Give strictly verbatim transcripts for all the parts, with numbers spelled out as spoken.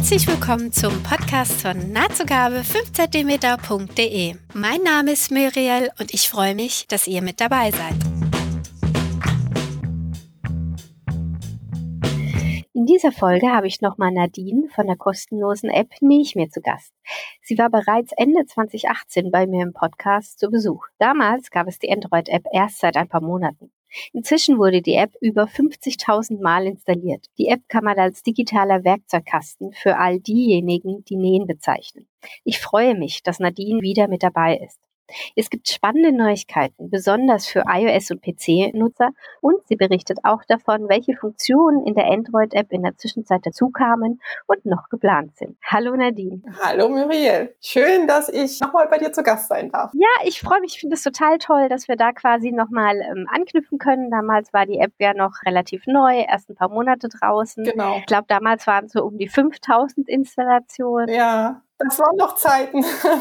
Herzlich willkommen zum Podcast von nahtzugabe fünf Zentimeter punkt de. Mein Name ist Muriel und ich freue mich, dass ihr mit dabei seid. In dieser Folge habe ich nochmal Nadine von der kostenlosen App Nähe ich mir zu Gast. Sie war bereits Ende zwanzig achtzehn bei mir im Podcast zu Besuch. Damals gab es die Android-App erst seit ein paar Monaten. Inzwischen wurde die App über fünfzigtausend Mal installiert. Die App kann man als digitaler Werkzeugkasten für all diejenigen, die nähen, bezeichnen. Ich freue mich, dass Nadine wieder mit dabei ist. Es gibt spannende Neuigkeiten, besonders für iOS- und P C-Nutzer, und sie berichtet auch davon, welche Funktionen in der Android-App in der Zwischenzeit dazukamen und noch geplant sind. Hallo Nadine. Hallo Muriel. Schön, dass ich nochmal bei dir zu Gast sein darf. Ja, ich freue mich. Ich finde es total toll, dass wir da quasi nochmal ähm, anknüpfen können. Damals war die App ja noch relativ neu, erst ein paar Monate draußen. Genau. Ich glaube, damals waren es so um die fünftausend Installationen. Ja, das waren noch Zeiten.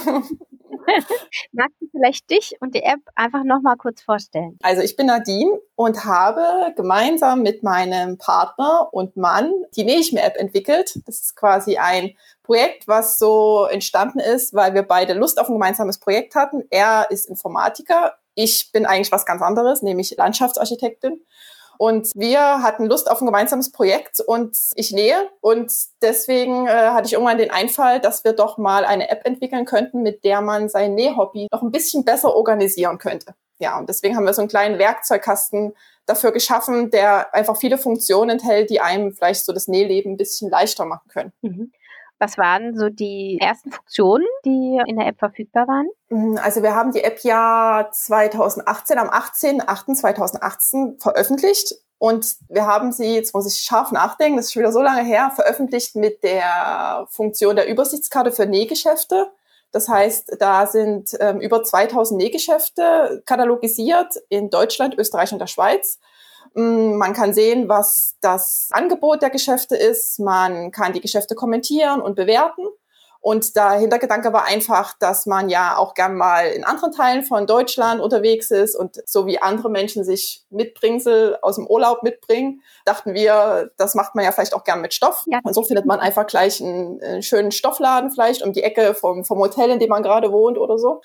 Magst du vielleicht dich und die App einfach nochmal kurz vorstellen? Also ich bin Nadine und habe gemeinsam mit meinem Partner und Mann die Nähe ich mir App entwickelt. Das ist quasi ein Projekt, was so entstanden ist, weil wir beide Lust auf ein gemeinsames Projekt hatten. Er ist Informatiker, ich bin eigentlich was ganz anderes, nämlich Landschaftsarchitektin. Und wir hatten Lust auf ein gemeinsames Projekt und ich nähe. Und deswegen äh, hatte ich irgendwann den Einfall, dass wir doch mal eine App entwickeln könnten, mit der man sein Nähhobby noch ein bisschen besser organisieren könnte. Ja, und deswegen haben wir so einen kleinen Werkzeugkasten dafür geschaffen, der einfach viele Funktionen enthält, die einem vielleicht so das Nähleben ein bisschen leichter machen können. Mhm. Was waren so die ersten Funktionen, die in der App verfügbar waren? Also wir haben die App ja zweitausendachtzehn, am achtzehnten achten zweitausendachtzehn veröffentlicht und wir haben sie, jetzt muss ich scharf nachdenken, das ist schon wieder so lange her, veröffentlicht mit der Funktion der Übersichtskarte für Nähgeschäfte. Das heißt, da sind ähm, über zweitausend Nähgeschäfte katalogisiert in Deutschland, Österreich und der Schweiz. Man kann sehen, was das Angebot der Geschäfte ist. Man kann die Geschäfte kommentieren und bewerten. Und der Hintergedanke war einfach, dass man ja auch gern mal in anderen Teilen von Deutschland unterwegs ist und so wie andere Menschen sich Mitbringsel aus dem Urlaub mitbringen, dachten wir, das macht man ja vielleicht auch gern mit Stoff. Ja. Und so findet man einfach gleich einen, einen schönen Stoffladen vielleicht um die Ecke vom, vom Hotel, in dem man gerade wohnt oder so.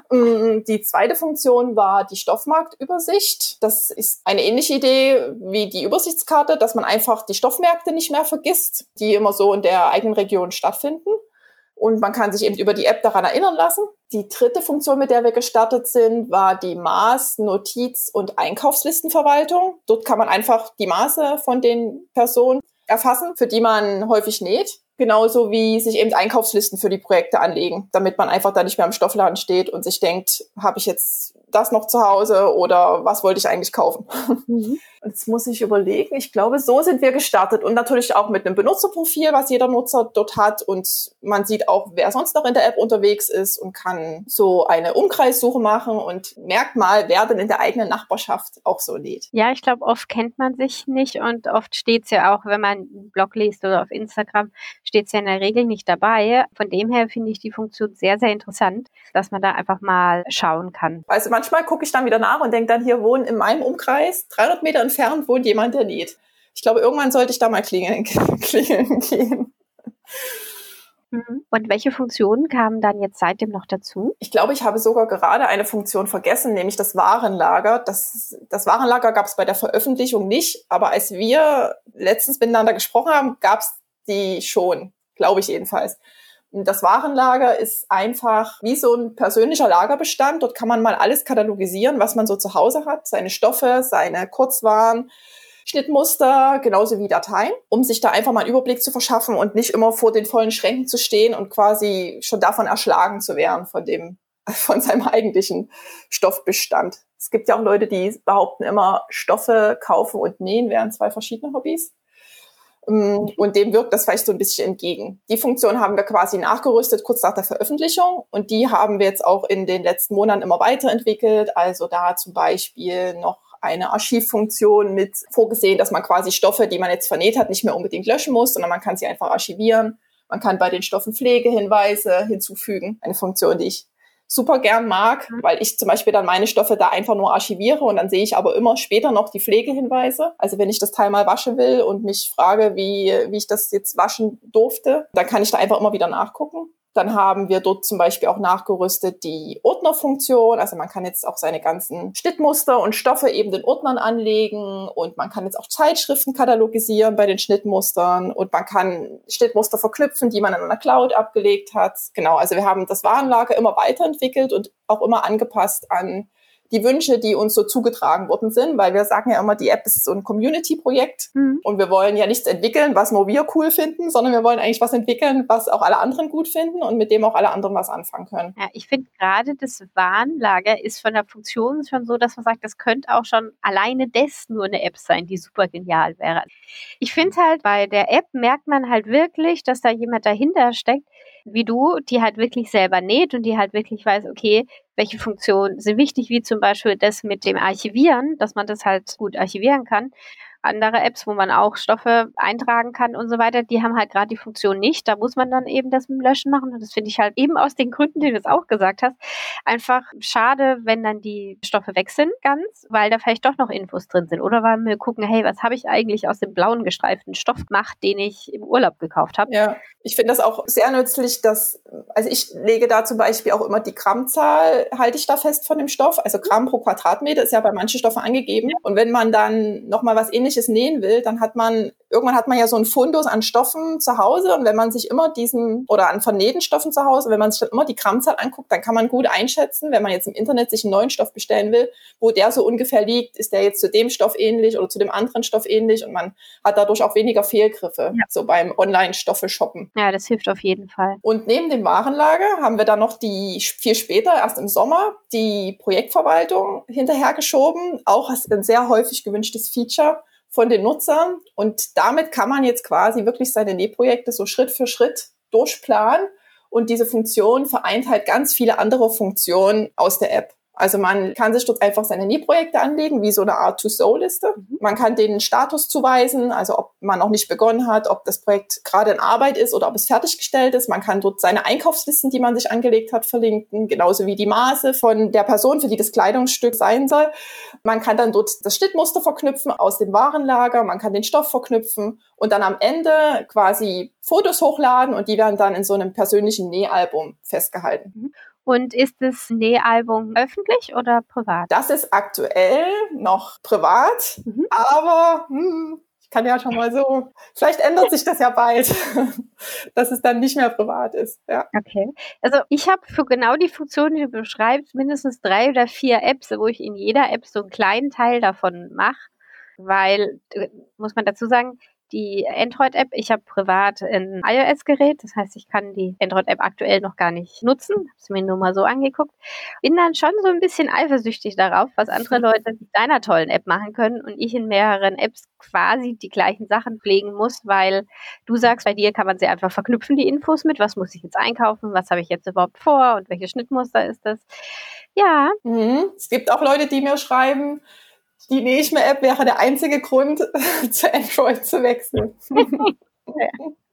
Die zweite Funktion war die Stoffmarktübersicht. Das ist eine ähnliche Idee wie die Übersichtskarte, dass man einfach die Stoffmärkte nicht mehr vergisst, die immer so in der eigenen Region stattfinden. Und man kann sich eben über die App daran erinnern lassen. Die dritte Funktion, mit der wir gestartet sind, war die Maß-, Notiz- und Einkaufslistenverwaltung. Dort kann man einfach die Maße von den Personen erfassen, für die man häufig näht. Genauso wie sich eben Einkaufslisten für die Projekte anlegen, damit man einfach da nicht mehr im Stoffladen steht und sich denkt, habe ich jetzt das noch zu Hause oder was wollte ich eigentlich kaufen? Mhm. Jetzt muss ich überlegen. Ich glaube, so sind wir gestartet und natürlich auch mit einem Benutzerprofil, was jeder Nutzer dort hat, und man sieht auch, wer sonst noch in der App unterwegs ist und kann so eine Umkreissuche machen und merkt mal, wer denn in der eigenen Nachbarschaft auch so näht. Ja, ich glaube, oft kennt man sich nicht und oft steht es ja auch, wenn man einen Blog liest oder auf Instagram, steht es ja in der Regel nicht dabei. Von dem her finde ich die Funktion sehr, sehr interessant, dass man da einfach mal schauen kann. Also manchmal gucke ich dann wieder nach und denke dann, hier wohnen in meinem Umkreis dreihundert Meter entfernt wohnt jemand, der näht. Ich glaube, irgendwann sollte ich da mal klingeln, klingeln gehen. Und welche Funktionen kamen dann jetzt seitdem noch dazu? Ich glaube, ich habe sogar gerade eine Funktion vergessen, nämlich das Warenlager. Das, das Warenlager gab es bei der Veröffentlichung nicht, aber als wir letztens miteinander gesprochen haben, gab es die schon, glaube ich jedenfalls. Das Warenlager ist einfach wie so ein persönlicher Lagerbestand. Dort kann man mal alles katalogisieren, was man so zu Hause hat. Seine Stoffe, seine Kurzwaren, Schnittmuster, genauso wie Dateien, um sich da einfach mal einen Überblick zu verschaffen und nicht immer vor den vollen Schränken zu stehen und quasi schon davon erschlagen zu werden, von dem, von seinem eigentlichen Stoffbestand. Es gibt ja auch Leute, die behaupten immer, Stoffe kaufen und nähen wären zwei verschiedene Hobbys. Und dem wirkt das vielleicht so ein bisschen entgegen. Die Funktion haben wir quasi nachgerüstet kurz nach der Veröffentlichung und die haben wir jetzt auch in den letzten Monaten immer weiterentwickelt. Also da zum Beispiel noch eine Archivfunktion mit vorgesehen, dass man quasi Stoffe, die man jetzt vernäht hat, nicht mehr unbedingt löschen muss, sondern man kann sie einfach archivieren. Man kann bei den Stoffen Pflegehinweise hinzufügen. Eine Funktion, die ich super gern mag, mhm. weil ich zum Beispiel dann meine Stoffe da einfach nur archiviere und dann sehe ich aber immer später noch die Pflegehinweise. Also wenn ich das Teil mal waschen will und mich frage, wie, wie ich das jetzt waschen durfte, dann kann ich da einfach immer wieder nachgucken. Dann haben wir dort zum Beispiel auch nachgerüstet die Ordnerfunktion. Also man kann jetzt auch seine ganzen Schnittmuster und Stoffe eben den Ordnern anlegen und man kann jetzt auch Zeitschriften katalogisieren bei den Schnittmustern und man kann Schnittmuster verknüpfen, die man in einer Cloud abgelegt hat. Genau, also wir haben das Warenlager immer weiterentwickelt und auch immer angepasst an die Wünsche, die uns so zugetragen worden sind, weil wir sagen ja immer, die App ist so ein Community-Projekt mhm. und wir wollen ja nichts entwickeln, was nur wir cool finden, sondern wir wollen eigentlich was entwickeln, was auch alle anderen gut finden und mit dem auch alle anderen was anfangen können. Ja, ich finde gerade das Warenlager ist von der Funktion schon so, dass man sagt, das könnte auch schon alleine das nur eine App sein, die super genial wäre. Ich finde halt, bei der App merkt man halt wirklich, dass da jemand dahinter steckt, wie du, die halt wirklich selber näht und die halt wirklich weiß, okay, welche Funktionen sind wichtig, wie zum Beispiel das mit dem Archivieren, dass man das halt gut archivieren kann. Andere Apps, wo man auch Stoffe eintragen kann und so weiter, die haben halt gerade die Funktion nicht. Da muss man dann eben das mit dem Löschen machen. Und das finde ich halt eben aus den Gründen, die du jetzt auch gesagt hast, einfach schade, wenn dann die Stoffe weg sind ganz, weil da vielleicht doch noch Infos drin sind. Oder weil wir gucken, hey, was habe ich eigentlich aus dem blauen gestreiften Stoff gemacht, den ich im Urlaub gekauft habe. Ja, ich finde das auch sehr nützlich, dass, also ich lege da zum Beispiel auch immer die Grammzahl, halte ich da fest von dem Stoff. Also Gramm pro Quadratmeter ist ja bei manchen Stoffen angegeben. Und wenn man dann nochmal was Ähnliches nähen will, dann hat man, irgendwann hat man ja so ein Fundus an Stoffen zu Hause und wenn man sich immer diesen, oder an vernähten Stoffen zu Hause, wenn man sich dann immer die Grammzahl anguckt, dann kann man gut einschätzen, wenn man jetzt im Internet sich einen neuen Stoff bestellen will, wo der so ungefähr liegt, ist der jetzt zu dem Stoff ähnlich oder zu dem anderen Stoff ähnlich und man hat dadurch auch weniger Fehlgriffe, ja. so beim Online-Stoffe-Shoppen. Ja, das hilft auf jeden Fall. Und neben dem Warenlager haben wir dann noch die, viel später, erst im Sommer, die Projektverwaltung hinterhergeschoben, auch ein sehr häufig gewünschtes Feature von den Nutzern. Und damit kann man jetzt quasi wirklich seine Nähprojekte so Schritt für Schritt durchplanen. Und diese Funktion vereint halt ganz viele andere Funktionen aus der App. Also man kann sich dort einfach seine Nähprojekte anlegen, wie so eine Art To-So-Liste. Mhm. Man kann denen Status zuweisen, also ob man noch nicht begonnen hat, ob das Projekt gerade in Arbeit ist oder ob es fertiggestellt ist. Man kann dort seine Einkaufslisten, die man sich angelegt hat, verlinken, genauso wie die Maße von der Person, für die das Kleidungsstück sein soll. Man kann dann dort das Schnittmuster verknüpfen aus dem Warenlager, man kann den Stoff verknüpfen und dann am Ende quasi Fotos hochladen und die werden dann in so einem persönlichen Nähalbum festgehalten. Mhm. Und ist das Nähalbum öffentlich oder privat? Das ist aktuell noch privat, mhm. aber hm, ich kann ja schon mal so, vielleicht ändert sich das ja bald, dass es dann nicht mehr privat ist. Ja. Okay, also ich habe für genau die Funktion, die du beschreibst, mindestens drei oder vier Apps, wo ich in jeder App so einen kleinen Teil davon mache, weil, muss man dazu sagen, die Android-App, ich habe privat ein iOS-Gerät, das heißt, ich kann die Android-App aktuell noch gar nicht nutzen, habe es mir nur mal so angeguckt. Bin dann schon so ein bisschen eifersüchtig darauf, was andere Leute mit deiner tollen App machen können und ich in mehreren Apps quasi die gleichen Sachen pflegen muss, weil du sagst, bei dir kann man sie einfach verknüpfen, die Infos mit, was muss ich jetzt einkaufen, was habe ich jetzt überhaupt vor und welche Schnittmuster ist das. Ja. Mhm. Es gibt auch Leute, die mir schreiben, die Nähme-App wäre der einzige Grund, zu Android zu wechseln. Ja.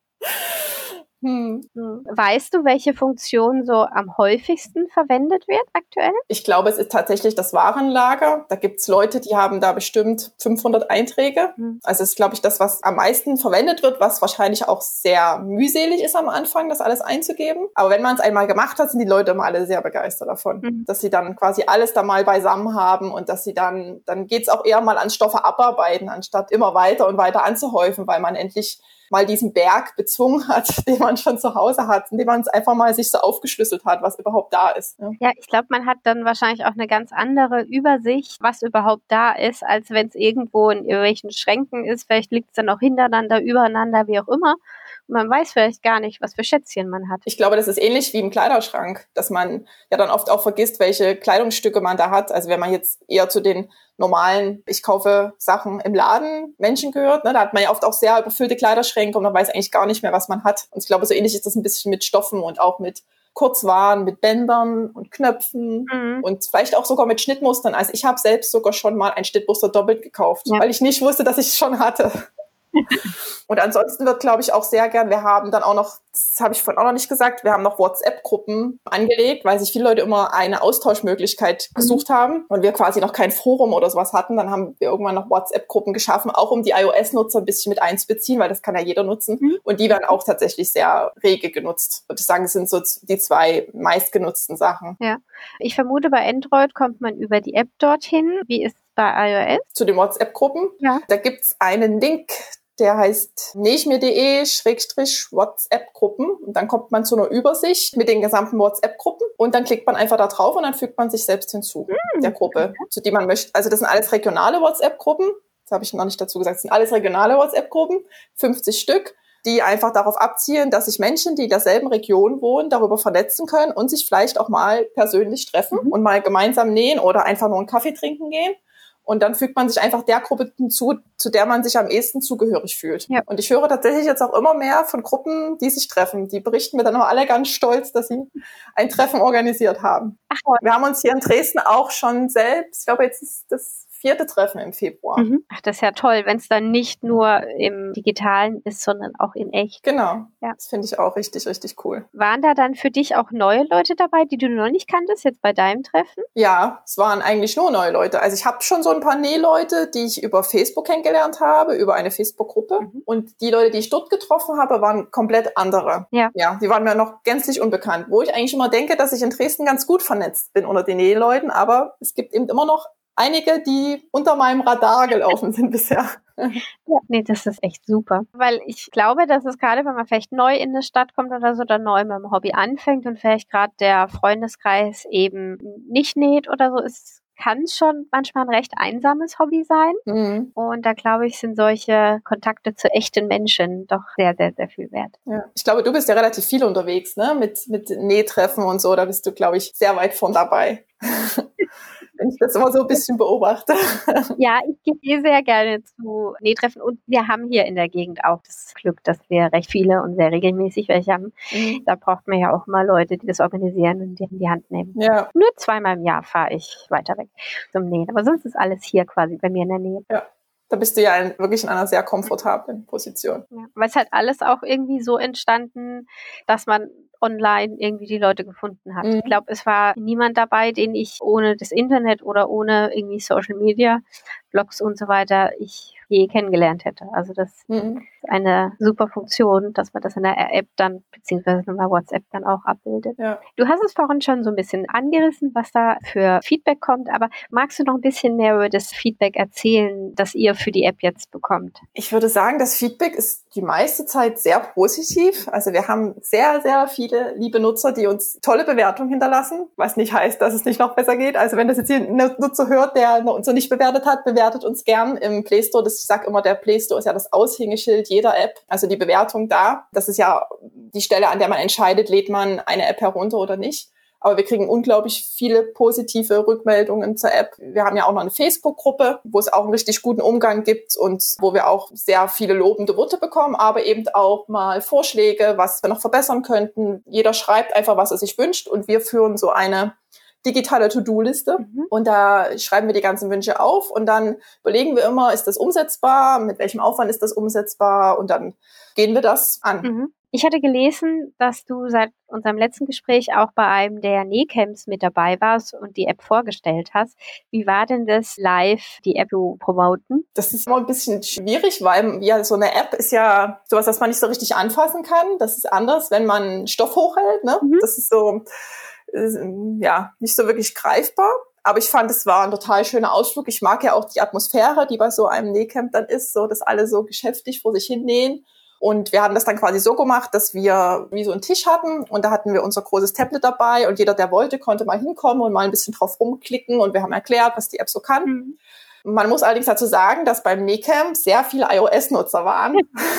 Hm. Weißt du, welche Funktion so am häufigsten verwendet wird aktuell? Ich glaube, es ist tatsächlich das Warenlager. Da gibt's Leute, die haben da bestimmt fünfhundert Einträge. Hm. Also es ist, glaube ich, das, was am meisten verwendet wird, was wahrscheinlich auch sehr mühselig ist am Anfang, das alles einzugeben. Aber wenn man es einmal gemacht hat, sind die Leute immer alle sehr begeistert davon, hm. dass sie dann quasi alles da mal beisammen haben und dass sie dann, dann geht's auch eher mal an Stoffe abarbeiten, anstatt immer weiter und weiter anzuhäufen, weil man endlich mal diesen Berg bezwungen hat, den man schon zu Hause hat, indem man es einfach mal sich so aufgeschlüsselt hat, was überhaupt da ist. Ja, ja, ich glaube, man hat dann wahrscheinlich auch eine ganz andere Übersicht, was überhaupt da ist, als wenn es irgendwo in irgendwelchen Schränken ist. Vielleicht liegt es dann auch hintereinander, übereinander, wie auch immer. Und man weiß vielleicht gar nicht, was für Schätzchen man hat. Ich glaube, das ist ähnlich wie im Kleiderschrank, dass man ja dann oft auch vergisst, welche Kleidungsstücke man da hat. Also wenn man jetzt eher zu den normalen, ich kaufe Sachen im Laden, Menschen gehört, ne, da hat man ja oft auch sehr überfüllte Kleiderschränke und man weiß eigentlich gar nicht mehr, was man hat. Und ich glaube, so ähnlich ist das ein bisschen mit Stoffen und auch mit Kurzwaren, mit Bändern und Knöpfen mhm. und vielleicht auch sogar mit Schnittmustern. Also ich habe selbst sogar schon mal ein Schnittmuster doppelt gekauft, ja. weil ich nicht wusste, dass ich es schon hatte. Und ansonsten wird, glaube ich, auch sehr gern, wir haben dann auch noch, das habe ich vorhin auch noch nicht gesagt, wir haben noch WhatsApp-Gruppen angelegt, weil sich viele Leute immer eine Austauschmöglichkeit gesucht haben und wir quasi noch kein Forum oder sowas hatten. Dann haben wir irgendwann noch WhatsApp-Gruppen geschaffen, auch um die iOS-Nutzer ein bisschen mit einzubeziehen, weil das kann ja jeder nutzen. Mhm. Und die werden auch tatsächlich sehr rege genutzt. Würde ich sagen, das sind so die zwei meistgenutzten Sachen. Ja, ich vermute, bei Android kommt man über die App dorthin. Wie ist es bei iOS? Zu den WhatsApp-Gruppen? Ja. Da gibt's einen Link, der heißt nehmir.de schrägstrich WhatsApp-Gruppen und dann kommt man zu einer Übersicht mit den gesamten WhatsApp-Gruppen und dann klickt man einfach da drauf und dann fügt man sich selbst hinzu, mhm. der Gruppe, zu die man möchte. Also das sind alles regionale WhatsApp-Gruppen, das habe ich noch nicht dazu gesagt, das sind alles regionale WhatsApp-Gruppen, fünfzig Stück, die einfach darauf abzielen, dass sich Menschen, die in derselben Region wohnen, darüber vernetzen können und sich vielleicht auch mal persönlich treffen mhm. und mal gemeinsam nähen oder einfach nur einen Kaffee trinken gehen. Und dann fügt man sich einfach der Gruppe hinzu, zu der man sich am ehesten zugehörig fühlt. Ja. Und ich höre tatsächlich jetzt auch immer mehr von Gruppen, die sich treffen. Die berichten mir dann immer alle ganz stolz, dass sie ein Treffen organisiert haben. Ach, wir haben uns hier in Dresden auch schon selbst, ich glaube, jetzt ist das vierte Treffen im Februar. Mhm. Ach, das ist ja toll, wenn es dann nicht nur im Digitalen ist, sondern auch in echt. Genau, ja. Das finde ich auch richtig, richtig cool. Waren da dann für dich auch neue Leute dabei, die du noch nicht kanntest, jetzt bei deinem Treffen? Ja, es waren eigentlich nur neue Leute. Also ich habe schon so ein paar Nähleute, die ich über Facebook kennengelernt habe, über eine Facebook-Gruppe. Mhm. Und die Leute, die ich dort getroffen habe, waren komplett andere. Ja. Ja, die waren mir noch gänzlich unbekannt. Wo ich eigentlich immer denke, dass ich in Dresden ganz gut vernetzt bin unter den Nähleuten, aber es gibt eben immer noch einige, die unter meinem Radar gelaufen sind bisher. Ja, nee, das ist echt super. Weil ich glaube, dass es gerade, wenn man vielleicht neu in eine Stadt kommt oder so, dann neu mit dem Hobby anfängt und vielleicht gerade der Freundeskreis eben nicht näht oder so, ist kann es schon manchmal ein recht einsames Hobby sein. Mhm. Und da glaube ich, sind solche Kontakte zu echten Menschen doch sehr, sehr, sehr viel wert. Ja. Ich glaube, du bist ja relativ viel unterwegs, ne? Mit, mit Nähtreffen und so. Da bist du, glaube ich, sehr weit vorn dabei. Wenn ich das immer so ein bisschen beobachte. Ja, ich gehe sehr gerne zu Nähtreffen und wir haben hier in der Gegend auch das Glück, dass wir recht viele und sehr regelmäßig welche haben. Mhm. Da braucht man ja auch mal Leute, die das organisieren und die in die Hand nehmen. Ja. Nur zweimal im Jahr fahre ich weiter weg zum Nähen, aber sonst ist alles hier quasi bei mir in der Nähe. Ja. Da bist du ja in, wirklich in einer sehr komfortablen Position. Ja, weil es halt alles auch irgendwie so entstanden, dass man online irgendwie die Leute gefunden hat. Mhm. Ich glaube, es war niemand dabei, den ich ohne das Internet oder ohne irgendwie Social Media, Blogs und so weiter, ich je kennengelernt hätte. Also das mhm. ist eine super Funktion, dass man das in der App dann, beziehungsweise in der WhatsApp dann auch abbildet. Ja. Du hast es vorhin schon so ein bisschen angerissen, was da für Feedback kommt, aber magst du noch ein bisschen mehr über das Feedback erzählen, das ihr für die App jetzt bekommt? Ich würde sagen, das Feedback ist die meiste Zeit sehr positiv. Also wir haben sehr, sehr viele liebe Nutzer, die uns tolle Bewertungen hinterlassen, was nicht heißt, dass es nicht noch besser geht. Also wenn das jetzt hier ein Nutzer hört, der uns noch nicht bewertet hat, bewertet uns gern im Play Store. Das, ich sage immer, der Play Store ist ja das Aushängeschild jeder App. Also die Bewertung da, das ist ja die Stelle, an der man entscheidet, lädt man eine App herunter oder nicht. Aber wir kriegen unglaublich viele positive Rückmeldungen zur App. Wir haben ja auch noch eine Facebook-Gruppe, wo es auch einen richtig guten Umgang gibt und wo wir auch sehr viele lobende Worte bekommen, aber eben auch mal Vorschläge, was wir noch verbessern könnten. Jeder schreibt einfach, was er sich wünscht und wir führen so eine digitale To-Do-Liste mhm. und da schreiben wir die ganzen Wünsche auf und dann überlegen wir immer, ist das umsetzbar, mit welchem Aufwand ist das umsetzbar und dann gehen wir das an. Mhm. Ich hatte gelesen, dass du seit unserem letzten Gespräch auch bei einem der Nähcamps mit dabei warst und die App vorgestellt hast. Wie war denn das live, die App zu promoten? Das ist immer ein bisschen schwierig, weil ja so eine App ist ja sowas, was man nicht so richtig anfassen kann. Das ist anders, wenn man Stoff hochhält. Ne? Mhm. Das ist so, ja, nicht so wirklich greifbar. Aber ich fand, es war ein total schöner Ausflug. Ich mag ja auch die Atmosphäre, die bei so einem Nähcamp dann ist, so dass alle so geschäftig vor sich hin nähen. Und wir haben das dann quasi so gemacht, dass wir wie so einen Tisch hatten und da hatten wir unser großes Tablet dabei und jeder, der wollte, konnte mal hinkommen und mal ein bisschen drauf rumklicken und wir haben erklärt, was die App so kann. Mhm. Man muss allerdings dazu sagen, dass beim Nähcamp sehr viele iOS-Nutzer waren,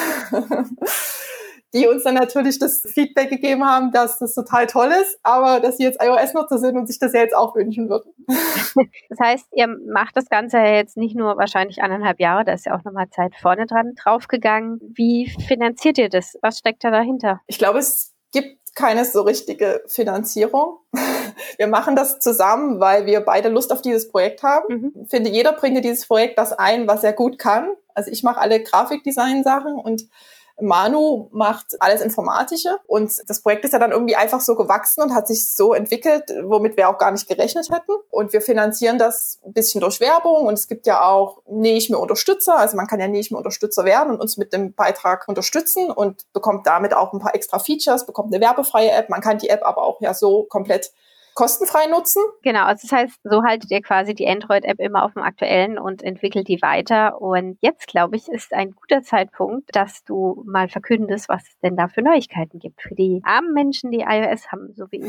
die uns dann natürlich das Feedback gegeben haben, dass das total toll ist, aber dass sie jetzt iOS-Nutzer sind und sich das ja jetzt auch wünschen würden. Das heißt, ihr macht das Ganze ja jetzt nicht nur wahrscheinlich eineinhalb Jahre, da ist ja auch nochmal Zeit vorne dran draufgegangen. Wie finanziert ihr das? Was steckt da dahinter? Ich glaube, es gibt keine so richtige Finanzierung. Wir machen das zusammen, weil wir beide Lust auf dieses Projekt haben. Mhm. Ich finde, jeder bringt in dieses Projekt das ein, was er gut kann. Also ich mache alle Grafikdesign-Sachen und Manu macht alles Informatische und das Projekt ist ja dann irgendwie einfach so gewachsen und hat sich so entwickelt, womit wir auch gar nicht gerechnet hätten. Und wir finanzieren das ein bisschen durch Werbung und es gibt ja auch nicht mehr Unterstützer, also man kann ja nicht mehr Unterstützer werden und uns mit dem Beitrag unterstützen und bekommt damit auch ein paar extra Features, bekommt eine werbefreie App, man kann die App aber auch ja so komplett kostenfrei nutzen. Genau, also das heißt, so haltet ihr quasi die Android-App immer auf dem Aktuellen und entwickelt die weiter. Und jetzt, glaube ich, ist ein guter Zeitpunkt, dass du mal verkündest, was es denn da für Neuigkeiten gibt für die armen Menschen, die iOS haben, so wie ich.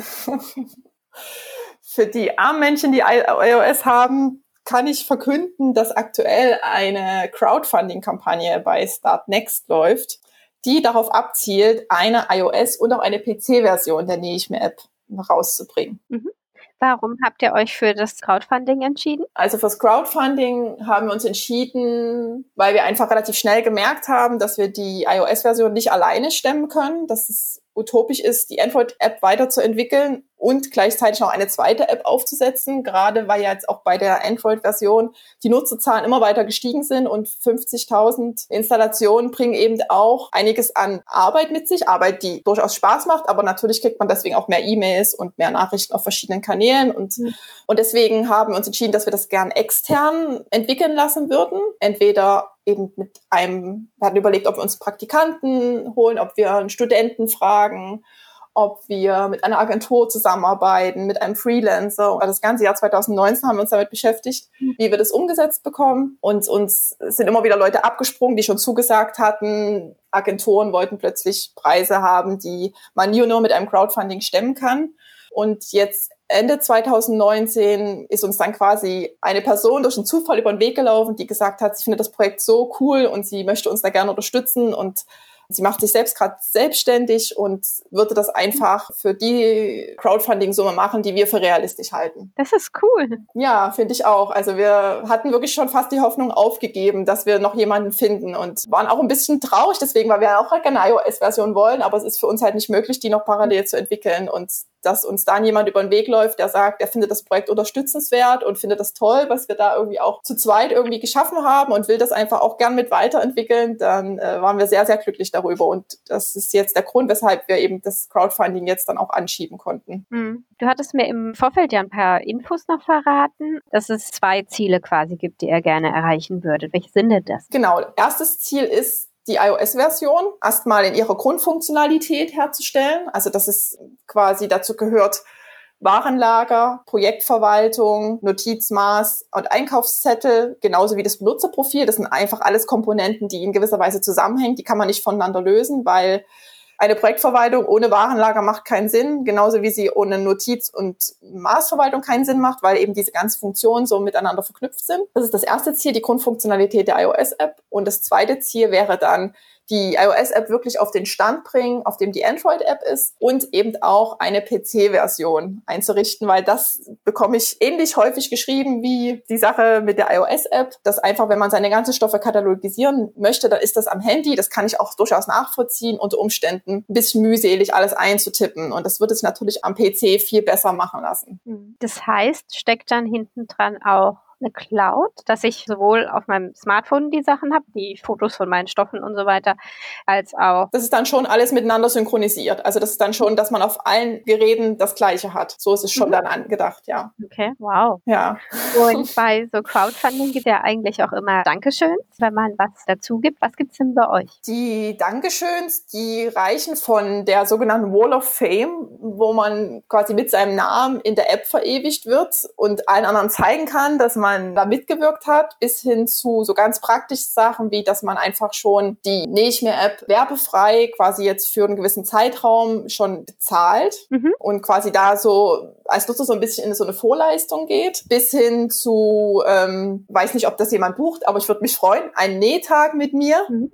Für die armen Menschen, die iOS haben, kann ich verkünden, dass aktuell eine Crowdfunding-Kampagne bei Start Next läuft, die darauf abzielt, eine iOS- und auch eine P C-Version der Nähme-App rauszubringen. Mhm. Warum habt ihr euch für das Crowdfunding entschieden? Also fürs Crowdfunding haben wir uns entschieden, weil wir einfach relativ schnell gemerkt haben, dass wir die iOS-Version nicht alleine stemmen können, dass es utopisch ist, die Android-App weiterzuentwickeln und gleichzeitig noch eine zweite App aufzusetzen, gerade weil ja jetzt auch bei der Android-Version die Nutzerzahlen immer weiter gestiegen sind und fünfzigtausend Installationen bringen eben auch einiges an Arbeit mit sich, Arbeit, die durchaus Spaß macht, aber natürlich kriegt man deswegen auch mehr E-Mails und mehr Nachrichten auf verschiedenen Kanälen und, mhm. und deswegen haben wir uns entschieden, dass wir das gern extern entwickeln lassen würden, entweder eben mit einem, wir hatten überlegt, ob wir uns Praktikanten holen, ob wir einen Studenten fragen, ob wir mit einer Agentur zusammenarbeiten, mit einem Freelancer. Das ganze Jahr zwanzig neunzehn haben wir uns damit beschäftigt, wie wir das umgesetzt bekommen. Und uns sind immer wieder Leute abgesprungen, die schon zugesagt hatten. Agenturen wollten plötzlich Preise haben, die man nie und nur mit einem Crowdfunding stemmen kann. Und jetzt Ende zwanzig neunzehn ist uns dann quasi eine Person durch einen Zufall über den Weg gelaufen, die gesagt hat, sie findet das Projekt so cool und sie möchte uns da gerne unterstützen und sie macht sich selbst gerade selbstständig und würde das einfach für die Crowdfunding-Summe machen, die wir für realistisch halten. Das ist cool. Ja, finde ich auch. Also wir hatten wirklich schon fast die Hoffnung aufgegeben, dass wir noch jemanden finden und waren auch ein bisschen traurig deswegen, weil wir auch halt gerne eine iOS-Version wollen, aber es ist für uns halt nicht möglich, die noch parallel zu entwickeln und dass uns dann jemand über den Weg läuft, der sagt, er findet das Projekt unterstützenswert und findet das toll, was wir da irgendwie auch zu zweit irgendwie geschaffen haben und will das einfach auch gern mit weiterentwickeln, dann äh, waren wir sehr, sehr glücklich darüber. Und das ist jetzt der Grund, weshalb wir eben das Crowdfunding jetzt dann auch anschieben konnten. Hm. Du hattest mir im Vorfeld ja ein paar Infos noch verraten, dass es zwei Ziele quasi gibt, die ihr gerne erreichen würdet. Welche sind denn das? Genau. Erstes Ziel ist, die iOS-Version erstmal in ihrer Grundfunktionalität herzustellen. Also dass es quasi dazu gehört, Warenlager, Projektverwaltung, Notizmaß und Einkaufszettel, genauso wie das Benutzerprofil. Das sind einfach alles Komponenten, die in gewisser Weise zusammenhängen. Die kann man nicht voneinander lösen, weil eine Projektverwaltung ohne Warenlager macht keinen Sinn, genauso wie sie ohne Notiz- und Maßverwaltung keinen Sinn macht, weil eben diese ganzen Funktionen so miteinander verknüpft sind. Das ist das erste Ziel, die Grundfunktionalität der iOS-App. Und das zweite Ziel wäre dann, die iOS-App wirklich auf den Stand bringen, auf dem die Android-App ist und eben auch eine P C-Version einzurichten, weil das bekomme ich ähnlich häufig geschrieben wie die Sache mit der iOS-App, dass einfach, wenn man seine ganzen Stoffe katalogisieren möchte, dann ist das am Handy, das kann ich auch durchaus nachvollziehen, unter Umständen ein bisschen mühselig alles einzutippen und das wird es natürlich am P C viel besser machen lassen. Das heißt, steckt dann hinten dran auch eine Cloud, dass ich sowohl auf meinem Smartphone die Sachen habe, die Fotos von meinen Stoffen und so weiter, als auch... Das ist dann schon alles miteinander synchronisiert. Also das ist dann schon, dass man auf allen Geräten das Gleiche hat. So ist es schon mhm. dann angedacht, ja. Okay, wow. Ja. Und bei so Crowdfunding gibt ja eigentlich auch immer Dankeschöns, wenn man was dazu gibt. Was gibt's denn bei euch? Die Dankeschöns, die reichen von der sogenannten Wall of Fame, wo man quasi mit seinem Namen in der App verewigt wird und allen anderen zeigen kann, dass man man da mitgewirkt hat, bis hin zu so ganz praktischen Sachen, wie dass man einfach schon die Nähme-App werbefrei quasi jetzt für einen gewissen Zeitraum schon bezahlt mhm. und quasi da so als Nutzer so ein bisschen in so eine Vorleistung geht, bis hin zu, ähm, weiß nicht, ob das jemand bucht, aber ich würde mich freuen, einen Nähtag mit mir. Mhm.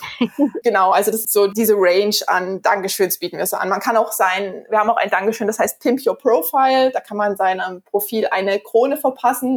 Genau, also das ist so diese Range an Dankeschöns bieten wir so an. Man kann auch sein, wir haben auch ein Dankeschön, das heißt Pimp Your Profile, da kann man seinem Profil eine Krone verpassen und sein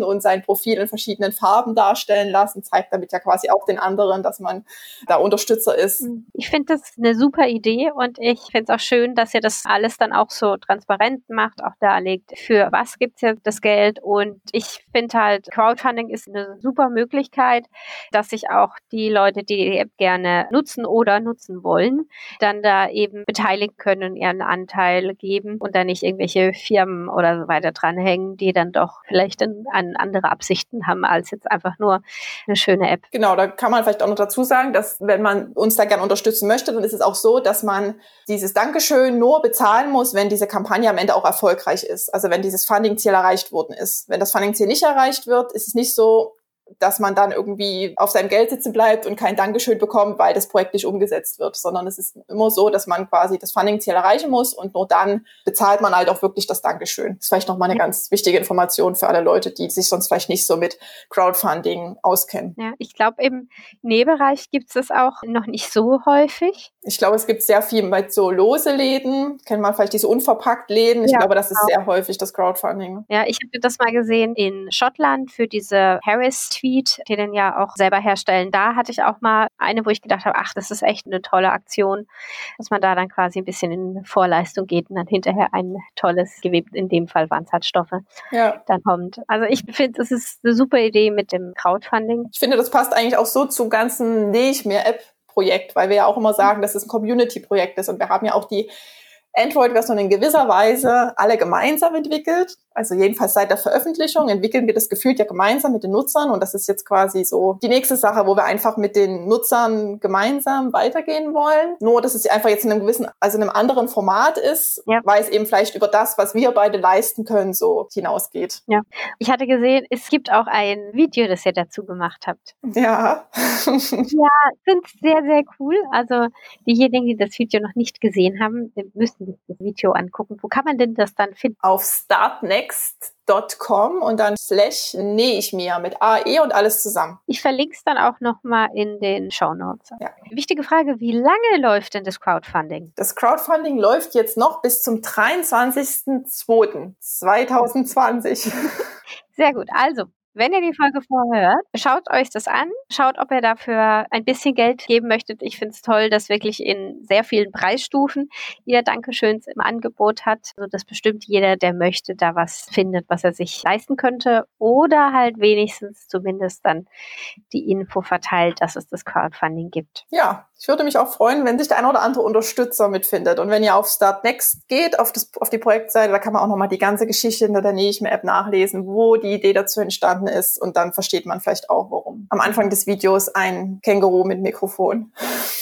Profil in verschiedenen Farben darstellen lassen, zeigt damit ja quasi auch den anderen, dass man da Unterstützer ist. Ich finde das eine super Idee und ich finde es auch schön, dass ihr das alles dann auch so transparent macht, auch darlegt, für was gibt's jetzt das Geld. Und ich finde halt, Crowdfunding ist eine super Möglichkeit, dass sich auch die Leute, die die App gerne nutzen oder nutzen wollen, dann da eben beteiligen können, ihren Anteil geben und dann nicht irgendwelche Firmen oder so weiter dranhängen, die dann doch vielleicht an, an andere Absichten haben, als jetzt einfach nur eine schöne App. Genau, da kann man vielleicht auch noch dazu sagen, dass wenn man uns da gerne unterstützen möchte, dann ist es auch so, dass man dieses Dankeschön nur bezahlen muss, wenn diese Kampagne am Ende auch erfolgreich ist. Also wenn dieses Funding-Ziel erreicht worden ist. Wenn das Funding-Ziel nicht erreicht wird, ist es nicht so, dass man dann irgendwie auf seinem Geld sitzen bleibt und kein Dankeschön bekommt, weil das Projekt nicht umgesetzt wird, sondern es ist immer so, dass man quasi das Funding-Ziel erreichen muss und nur dann bezahlt man halt auch wirklich das Dankeschön. Das ist vielleicht nochmal eine ja. ganz wichtige Information für alle Leute, die sich sonst vielleicht nicht so mit Crowdfunding auskennen. Ja, ich glaube, im Nähbereich gibt es das auch noch nicht so häufig. Ich glaube, es gibt sehr viel bei so lose Läden, kennt man vielleicht diese unverpackt Läden. Ich ja, glaube, das ist genau. sehr häufig das Crowdfunding. Ja, ich habe das mal gesehen in Schottland für diese Harris Tweet, die den ja auch selber herstellen. Da hatte ich auch mal eine, wo ich gedacht habe, ach, das ist echt eine tolle Aktion, dass man da dann quasi ein bisschen in Vorleistung geht und dann hinterher ein tolles Gewebe, in dem Fall waren es halt Stoffe, ja. dann kommt. Also ich finde, es ist eine super Idee mit dem Crowdfunding. Ich finde, das passt eigentlich auch so zum ganzen Nähe ich mir App Projekt, weil wir ja auch immer sagen, dass es ein Community-Projekt ist und wir haben ja auch die Android-Version in gewisser Weise alle gemeinsam entwickelt. Also jedenfalls seit der Veröffentlichung entwickeln wir das gefühlt ja gemeinsam mit den Nutzern und das ist jetzt quasi so die nächste Sache, wo wir einfach mit den Nutzern gemeinsam weitergehen wollen. Nur, dass es einfach jetzt in einem gewissen, also in einem anderen Format ist, ja. weil es eben vielleicht über das, was wir beide leisten können, so hinausgeht. Ja, ich hatte gesehen, es gibt auch ein Video, das ihr dazu gemacht habt. Ja. Ja, finde es sehr, sehr cool. Also diejenigen, die das Video noch nicht gesehen haben, müssen sich das Video angucken. Wo kann man denn das dann finden? Auf startnext Punkt com und dann slash nähe ich mir mit A E und alles zusammen. Ich verlinke es dann auch nochmal in den Shownotes. Ja. Wichtige Frage, wie lange läuft denn das Crowdfunding? Das Crowdfunding läuft jetzt noch bis zum dreiundzwanzigsten zweiten zweitausendzwanzig. Sehr gut, also wenn ihr die Folge vorher hört, schaut euch das an, schaut, ob ihr dafür ein bisschen Geld geben möchtet. Ich finde es toll, dass wirklich in sehr vielen Preisstufen ihr Dankeschöns im Angebot hat, sodass bestimmt jeder, der möchte, da was findet, was er sich leisten könnte oder halt wenigstens zumindest dann die Info verteilt, dass es das Crowdfunding gibt. Ja, ich würde mich auch freuen, wenn sich der ein oder andere Unterstützer mitfindet. Und wenn ihr auf Startnext geht, auf, das, auf die Projektseite, da kann man auch nochmal die ganze Geschichte hinter der Nähe ich mir App nachlesen, wo die Idee dazu entstanden ist. Und dann versteht man vielleicht auch, warum am Anfang des Videos ein Känguru mit Mikrofon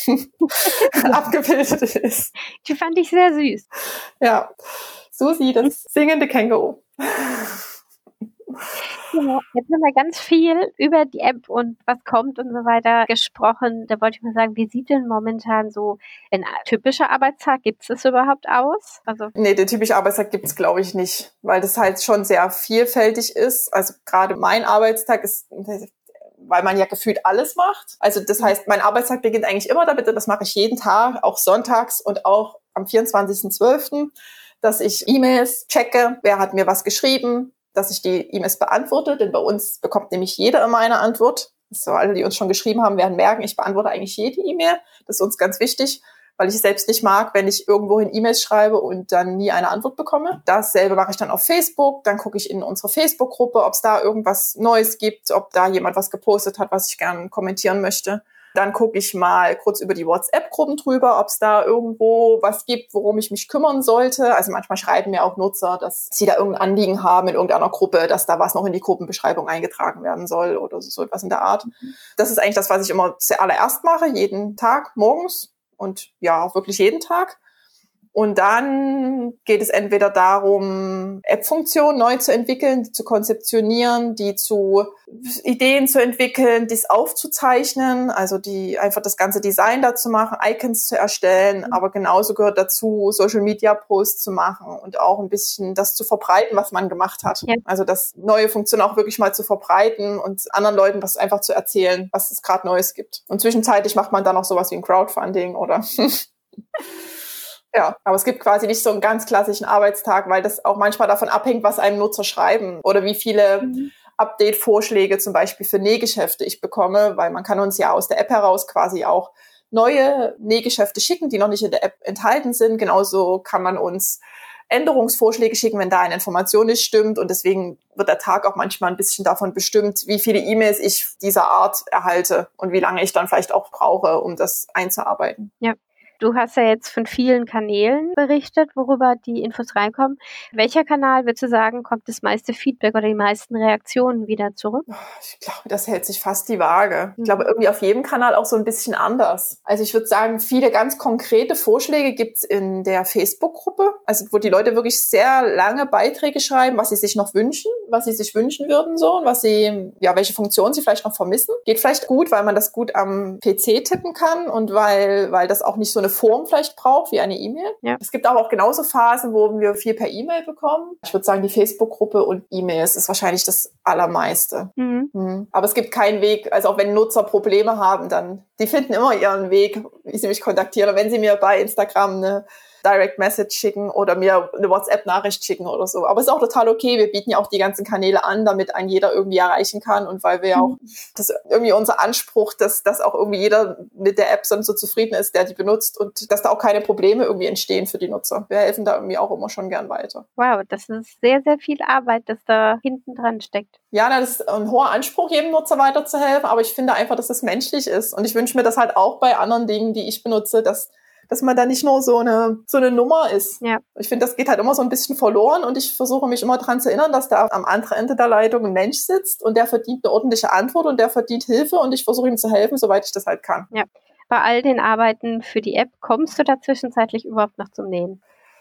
abgebildet ist. Die fand ich sehr süß. Ja, Susi, das singende Känguru. Ja, jetzt haben wir ganz viel über die App und was kommt und so weiter gesprochen. Da wollte ich mal sagen, wie sieht denn momentan so ein typischer Arbeitstag? Gibt es das überhaupt aus? Also nee, der typische Arbeitstag gibt es, glaube ich, nicht, weil das halt schon sehr vielfältig ist. Also gerade mein Arbeitstag ist, weil man ja gefühlt alles macht. Also das heißt, mein Arbeitstag beginnt eigentlich immer damit, und das mache ich jeden Tag, auch sonntags und auch am vierundzwanzigsten zwölften, dass ich E-Mails checke, wer hat mir was geschrieben, dass ich die E-Mails beantworte, denn bei uns bekommt nämlich jeder immer eine Antwort. So, alle, die uns schon geschrieben haben, werden merken, ich beantworte eigentlich jede E-Mail. Das ist uns ganz wichtig, weil ich es selbst nicht mag, wenn ich irgendwohin E-Mails schreibe und dann nie eine Antwort bekomme. Dasselbe mache ich dann auf Facebook. Dann gucke ich in unsere Facebook-Gruppe, ob es da irgendwas Neues gibt, ob da jemand was gepostet hat, was ich gerne kommentieren möchte. Dann gucke ich mal kurz über die WhatsApp-Gruppen drüber, ob es da irgendwo was gibt, worum ich mich kümmern sollte. Also manchmal schreiben mir auch Nutzer, dass sie da irgendein Anliegen haben in irgendeiner Gruppe, dass da was noch in die Gruppenbeschreibung eingetragen werden soll oder so etwas in der Art. Mhm. Das ist eigentlich das, was ich immer zuallererst mache, jeden Tag morgens und ja, auch wirklich jeden Tag. Und dann geht es entweder darum, App-Funktionen neu zu entwickeln, die zu konzeptionieren, die zu Ideen zu entwickeln, dies aufzuzeichnen, also die einfach das ganze Design dazu machen, Icons zu erstellen, mhm. aber genauso gehört dazu, Social-Media-Posts zu machen und auch ein bisschen das zu verbreiten, was man gemacht hat. Ja. Also das neue Funktion auch wirklich mal zu verbreiten und anderen Leuten was einfach zu erzählen, was es gerade Neues gibt. Und zwischenzeitlich macht man dann auch sowas wie ein Crowdfunding oder ja, aber es gibt quasi nicht so einen ganz klassischen Arbeitstag, weil das auch manchmal davon abhängt, was einem Nutzer schreiben oder wie viele mhm. Update-Vorschläge zum Beispiel für Nähgeschäfte ich bekomme, weil man kann uns ja aus der App heraus quasi auch neue Nähgeschäfte schicken, die noch nicht in der App enthalten sind. Genauso kann man uns Änderungsvorschläge schicken, wenn da eine Information nicht stimmt. Und deswegen wird der Tag auch manchmal ein bisschen davon bestimmt, wie viele E-Mails ich dieser Art erhalte und wie lange ich dann vielleicht auch brauche, um das einzuarbeiten. Ja. Du hast ja jetzt von vielen Kanälen berichtet, worüber die Infos reinkommen. Welcher Kanal, würdest du sagen, kommt das meiste Feedback oder die meisten Reaktionen wieder zurück? Ich glaube, das hält sich fast die Waage. Ich glaube, irgendwie auf jedem Kanal auch so ein bisschen anders. Also ich würde sagen, viele ganz konkrete Vorschläge gibt's in der Facebook-Gruppe, also wo die Leute wirklich sehr lange Beiträge schreiben, was sie sich noch wünschen, was sie sich wünschen würden so und was sie, ja, welche Funktionen sie vielleicht noch vermissen. Geht vielleicht gut, weil man das gut am P C tippen kann und weil, weil das auch nicht so eine Form vielleicht braucht, wie eine E-Mail. Ja. Es gibt aber auch genauso Phasen, wo wir viel per E-Mail bekommen. Ich würde sagen, die Facebook-Gruppe und E-Mails ist wahrscheinlich das Allermeiste. Mhm. Mhm. Aber es gibt keinen Weg, also auch wenn Nutzer Probleme haben, dann, die finden immer ihren Weg, wie sie mich kontaktieren. Und wenn sie mir bei Instagram eine Direct Message schicken oder mir eine WhatsApp-Nachricht schicken oder so. Aber es ist auch total okay. Wir bieten ja auch die ganzen Kanäle an, damit ein jeder irgendwie erreichen kann und weil wir ja auch, das ist irgendwie unser Anspruch, dass, dass auch irgendwie jeder mit der App so zufrieden ist, der die benutzt und dass da auch keine Probleme irgendwie entstehen für die Nutzer. Wir helfen da irgendwie auch immer schon gern weiter. Wow, das ist sehr, sehr viel Arbeit, das da hinten dran steckt. Ja, das ist ein hoher Anspruch, jedem Nutzer weiterzuhelfen, aber ich finde einfach, dass das menschlich ist und ich wünsche mir das halt auch bei anderen Dingen, die ich benutze, dass dass man da nicht nur so eine so eine Nummer ist. Ja. Ich finde, das geht halt immer so ein bisschen verloren und ich versuche mich immer dran zu erinnern, dass da am anderen Ende der Leitung ein Mensch sitzt und der verdient eine ordentliche Antwort und der verdient Hilfe und ich versuche ihm zu helfen, soweit ich das halt kann. Ja. Bei all den Arbeiten für die App, kommst du da zwischenzeitlich überhaupt noch zum Nähen?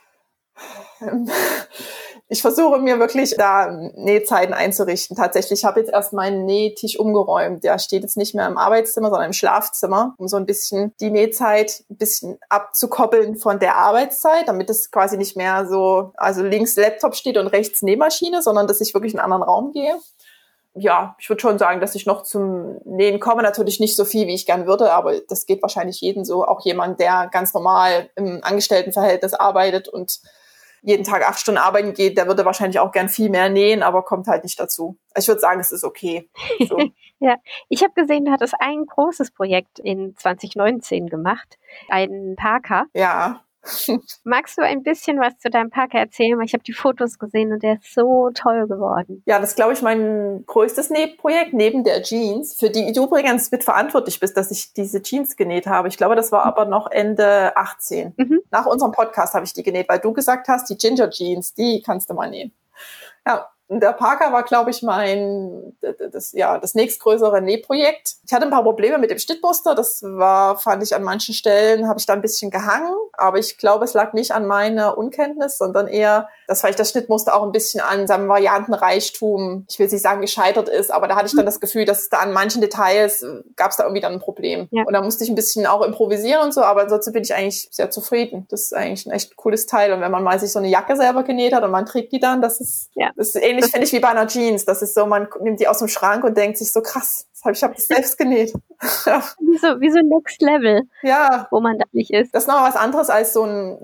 Ich versuche mir wirklich da Nähzeiten einzurichten. Tatsächlich, ich habe jetzt erst meinen Nähtisch umgeräumt. Der steht jetzt nicht mehr im Arbeitszimmer, sondern im Schlafzimmer, um so ein bisschen die Nähzeit ein bisschen abzukoppeln von der Arbeitszeit, damit es quasi nicht mehr so, also links Laptop steht und rechts Nähmaschine, sondern dass ich wirklich in einen anderen Raum gehe. Ja, ich würde schon sagen, dass ich noch zum Nähen komme. Natürlich nicht so viel, wie ich gern würde, aber das geht wahrscheinlich jedem so. Auch jemand, der ganz normal im Angestelltenverhältnis arbeitet und jeden Tag acht Stunden arbeiten geht, der würde wahrscheinlich auch gern viel mehr nähen, aber kommt halt nicht dazu. Ich würde sagen, es ist okay. So. Ja, ich habe gesehen, du hattest ein großes Projekt in zwanzig neunzehn gemacht, einen Parker. Ja. Magst du ein bisschen was zu deinem Parker erzählen? Weil ich habe die Fotos gesehen und der ist so toll geworden. Ja, das ist, glaube ich, mein größtes Nähprojekt neben der Jeans, für die du übrigens mitverantwortlich bist, dass ich diese Jeans genäht habe. Ich glaube, das war aber noch Ende achtzehn. Mhm. Nach unserem Podcast habe ich die genäht, weil du gesagt hast, die Ginger Jeans, die kannst du mal nähen. Ja. Und der Parker war, glaube ich, mein, das, ja, das nächstgrößere Nähprojekt. Ich hatte ein paar Probleme mit dem Schnittmuster. Das war, fand ich an manchen Stellen, habe ich da ein bisschen gehangen. Aber ich glaube, es lag nicht an meiner Unkenntnis, sondern eher, dass vielleicht das Schnittmuster auch ein bisschen an seinem Variantenreichtum, ich will nicht sagen gescheitert ist, aber da hatte ich dann das Gefühl, dass da an manchen Details gab es da irgendwie dann ein Problem. Ja. Und da musste ich ein bisschen auch improvisieren und so, aber ansonsten bin ich eigentlich sehr zufrieden. Das ist eigentlich ein echt cooles Teil. Und wenn man mal sich so eine Jacke selber genäht hat und man trägt die dann, das ist, ja. das ist ähnlich, finde ich, wie bei einer Jeans. Das ist so, man nimmt die aus dem Schrank und denkt sich so, krass, ich habe das selbst genäht. Ja. Wie so, wie so Next Level, ja. Wo man da nicht ist. Das ist noch was anderes als so ein,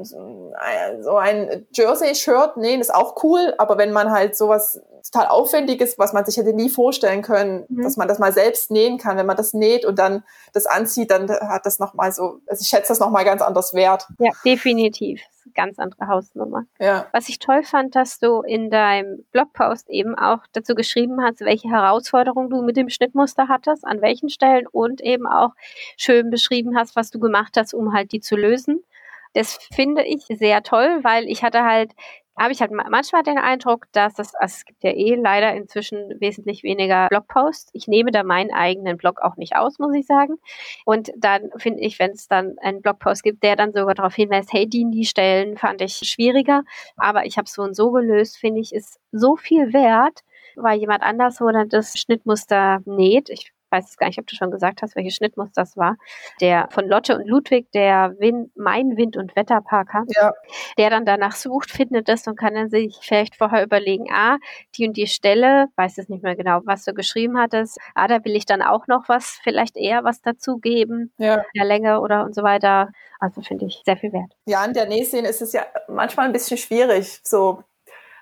so ein Jersey-Shirt nähen, ist auch cool, aber wenn man halt sowas total Aufwendiges, was man sich hätte nie vorstellen können, mhm. dass man das mal selbst nähen kann, wenn man das näht und dann das anzieht, dann hat das nochmal so, also ich schätze das nochmal ganz anders wert. Ja, definitiv. Ganz andere Hausnummer. Ja. Was ich toll fand, dass du in deinem Blogpost eben auch dazu geschrieben hast, welche Herausforderungen du mit dem Schnittmuster hattest, an welchen Stellen und eben auch schön beschrieben hast, was du gemacht hast, um halt die zu lösen. Das finde ich sehr toll, weil ich hatte halt habe ich halt manchmal den Eindruck, dass das, also es gibt ja eh leider inzwischen wesentlich weniger Blogposts. Ich nehme da meinen eigenen Blog auch nicht aus, muss ich sagen. Und dann finde ich, wenn es dann einen Blogpost gibt, der dann sogar darauf hinweist, hey, die, die Stellen fand ich schwieriger, aber ich habe es so und so gelöst, finde ich, ist so viel wert, weil jemand anders oder das Schnittmuster näht. Ich weiß es gar nicht, ob du schon gesagt hast, welches Schnittmuster das war, der von Lotte und Ludwig, der Wind, Mein Wind- und Wetterparker, ja. der dann danach sucht, findet das und kann dann sich vielleicht vorher überlegen, ah, die und die Stelle, weiß es nicht mehr genau, was du geschrieben hattest, ah, da will ich dann auch noch was, vielleicht eher was dazugeben, ja. der Länge oder und so weiter. Also finde ich sehr viel wert. Ja, in der Nähszene ist es ja manchmal ein bisschen schwierig, so